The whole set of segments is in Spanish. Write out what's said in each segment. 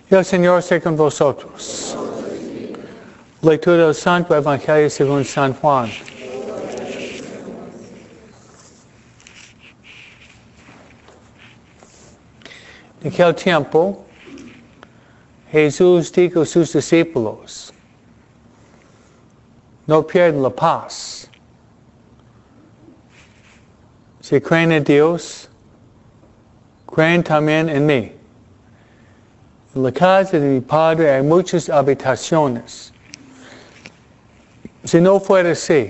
El Señor esté con vosotros. Lectura del Santo Evangelio según San Juan. En aquel tiempo, Jesús dijo a sus discípulos, no pierdan la paz. Si creen en Dios, creen también en mí. En la casa de mi Padre hay muchas habitaciones. Si no fuera así,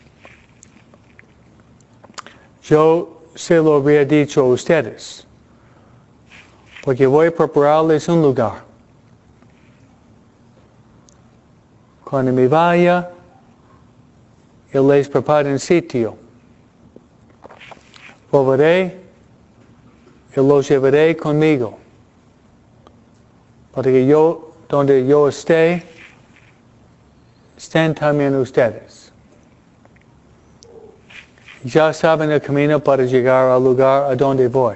yo se lo habría dicho a ustedes, porque voy a prepararles un lugar. Cuando me vaya, yo les preparo un sitio. Volveré y los llevaré conmigo, para que donde yo esté, estén también ustedes. Ya saben el camino para llegar al lugar a donde voy.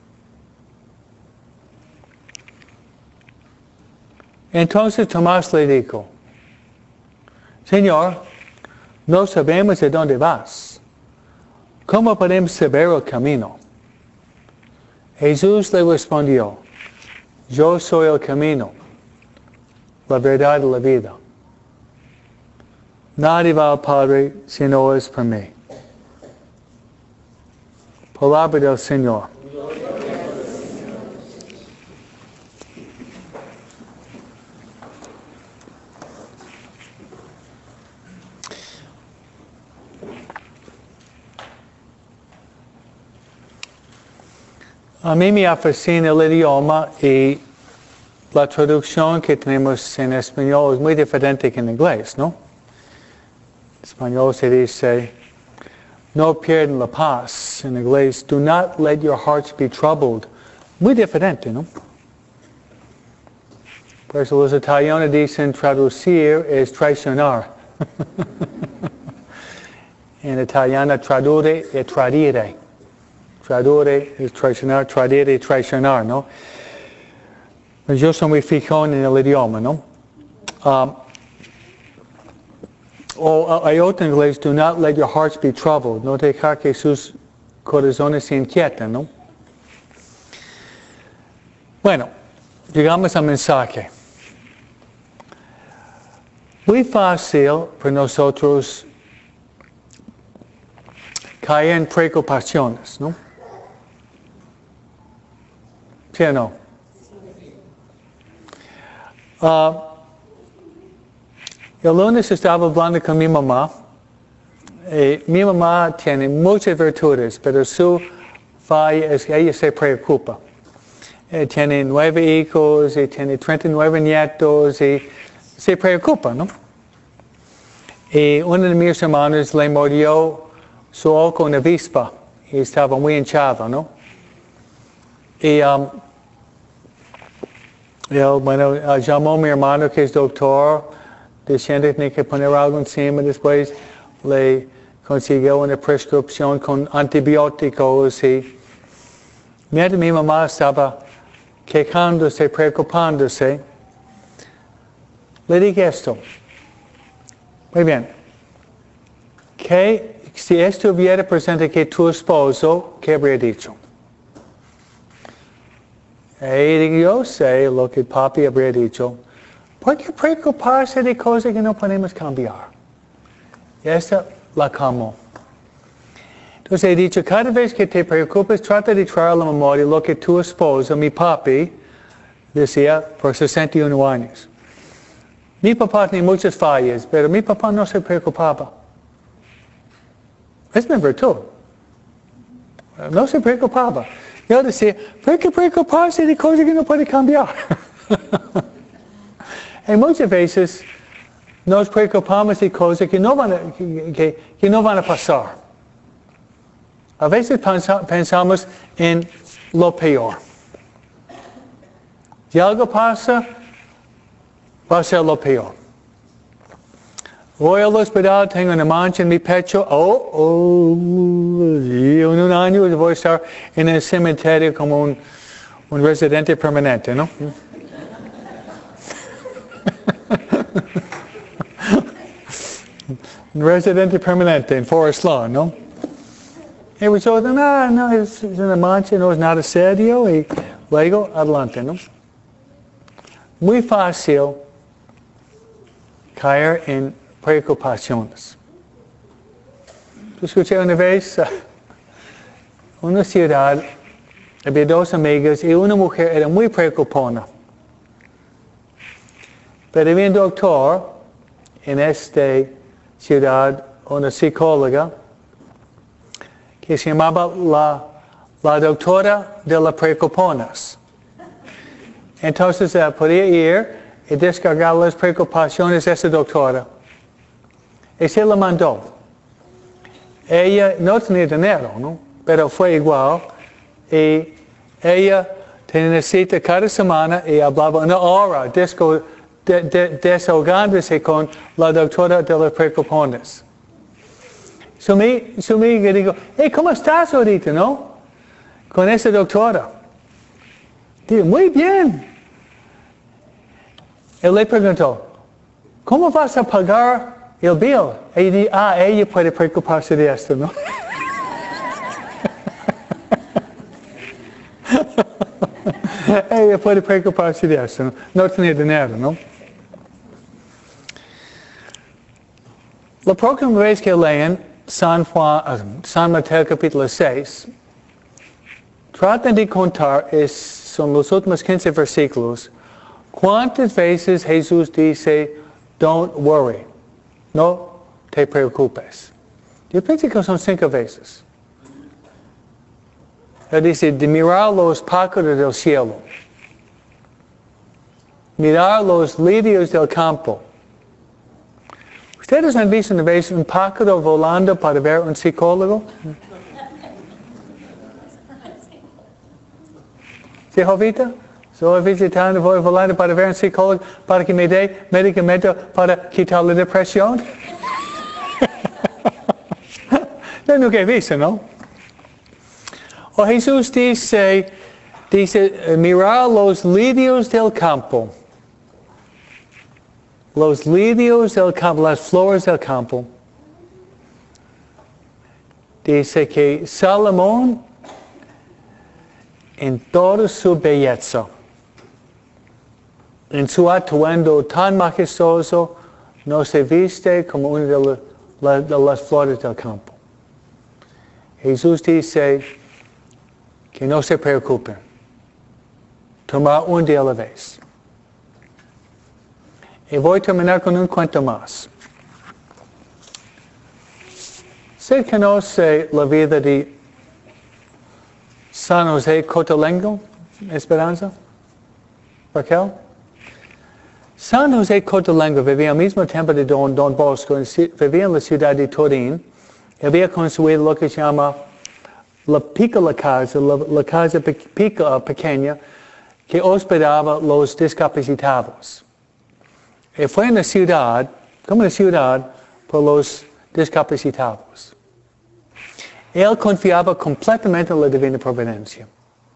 Entonces Tomás le dijo, Señor, no sabemos a dónde vas. ¿Cómo podemos saber el camino? Jesús le respondió, yo soy el camino, la verdad y la vida. Nadie va al Padre si no es por mí. Palabra del Señor. A mí me fascina el idioma y la traducción que tenemos en español es muy diferente que en inglés, ¿no? En español se dice, no pierdan la paz. En inglés, do not let your hearts be troubled. Muy diferente, ¿no? Por eso los italianos dicen traducir es traicionar. En italiano tradurre es tradire. Tradurre es traicionar, tradire es traicionar, ¿no? Yo soy muy fijón en el idioma, ¿no? Hay otro en inglés, do not let your hearts be troubled. No dejar que sus corazones se inquieten, ¿no? Bueno, llegamos al mensaje. Muy fácil para nosotros caer en preocupaciones, ¿no? ¿Sí o no? El lunes estaba hablando con mi mamá. Mi mamá tiene muchas virtudes, pero su falla es que ella se preocupa. Tiene 9 hijos y tiene 39 nietos y se preocupa, ¿no? Y uno de mis hermanos le mordió su ojo una avispa y estaba muy hinchado, ¿no? Y él llamó a mi hermano que es doctor, diciendo que tenía que poner algo encima. Después le consiguió una prescripción con antibióticos y mientras mi mamá estaba quejándose, preocupándose, le dije esto. Muy bien. Que si estuviera presente que tu esposo, ¿qué habría dicho? Y yo sé lo que papi habría dicho. ¿Por qué preocuparse de cosas que no podemos cambiar? Y esta la calmó. Entonces he dicho, cada vez que te preocupes, trata de traer a la memoria lo que tu esposo, mi papi, decía por 61 años. Mi papá tenía muchas fallas, pero mi papá no se preocupaba. Es mi virtud. No se preocupaba. Yo decía, ¿por qué preocuparse de cosas que no puede cambiar? Y muchas veces nos preocupamos de cosas que no van a pasar. A veces pensamos en lo peor. Si algo pasa, va a ser lo peor. Voy al hospital, tengo una mancha en mi pecho. Y en un año voy a estar en el cementerio como un residente permanente, ¿no? Residente permanente en Forest Lawn, ¿no? Y nosotros, no, es una mancha, no es nada serio, y luego adelante, ¿no? Muy fácil caer en preocupaciones. Yo escuché una vez una ciudad, había dos amigas y una mujer era muy preocupona. Pero había un doctor en esta ciudad, una psicóloga, que se llamaba la doctora de las preocuponas. Entonces podía ir y descargar las preocupaciones de esa doctora. Y se la mandó. Ella no tenía dinero, ¿no? Pero fue igual. Y ella te necesita cada semana y hablaba una hora desahogándose con la doctora de las preocupones. Su amiga dijo, hey, ¿cómo estás ahorita, no? Con esa doctora. Digo, muy bien. Él le preguntó, ¿cómo vas a pagar el bill? Ella dijo, ella puede preocuparse de esto, ¿no? Ella puede preocuparse de esto, ¿no? No tenía dinero, ¿no? La próxima vez que lean San Mateo capítulo 6, traten de contar, son los últimos 15 versículos, cuántas veces Jesús dice, don't worry, no te preocupes. Yo pienso que son 5 veces. Él dice, de mirar los pájaros del cielo, mirar los lirios del campo. ¿Ustedes han visto una vez un pájaro volando para ver un psicólogo? ¿Sí, Jovita? Estoy visitando, voy volando para ver un psicólogo para que me dé medicamento para quitar la depresión. Yo nunca he visto, ¿no? O Jesús dice, mirar los lirios del campo. Los lirios del campo, las flores del campo. Dice que Salomón, en toda su belleza, en su atuendo tan majestuoso, no se viste como una de las flores del campo. Jesús dice que no se preocupen. Tomar un día a la vez. Y voy a terminar con un cuento más. ¿Se conoce la vida de San José Cotolengo, Esperanza? Raquel? San José Cotolengo vivía al mismo tiempo de Don Bosco, vivía en la ciudad de Turín. Había construido lo que se llama la casa pequeña que hospedaba los discapacitados. Y fue una ciudad, como una ciudad, por los discapacitados. Él confiaba completamente en la divina providencia.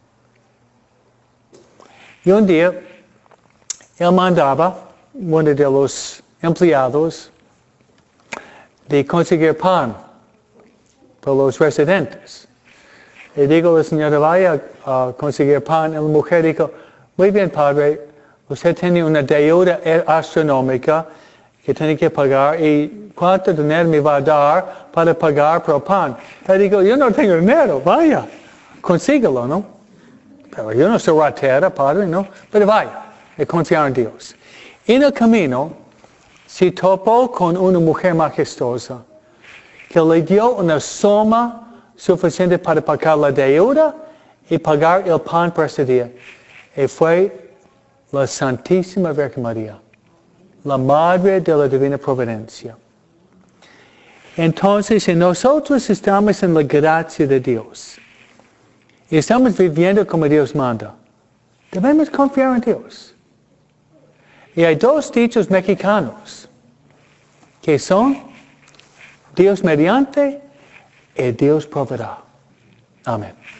Y un día, él mandaba uno de los empleados de conseguir pan para los residentes. Y digo, la señora vaya a conseguir pan. Y la mujer dijo, muy bien, padre, usted tiene una deuda astronómica que tiene que pagar. ¿Y cuánto dinero me va a dar para pagar por el pan? Y digo, yo no tengo dinero, vaya, consíguelo, ¿no? Pero yo no soy ratera, padre, ¿no? Pero vaya, y confiar en Dios. En el camino, se topó con una mujer majestuosa que le dio una suma suficiente para pagar la deuda y pagar el pan por ese día. Y fue la Santísima Virgen María, la Madre de la Divina Providencia. Entonces, si nosotros estamos en la gracia de Dios y estamos viviendo como Dios manda, debemos confiar en Dios. Y hay 2 dichos mexicanos que son Dios mediante y Dios proveerá. Amén.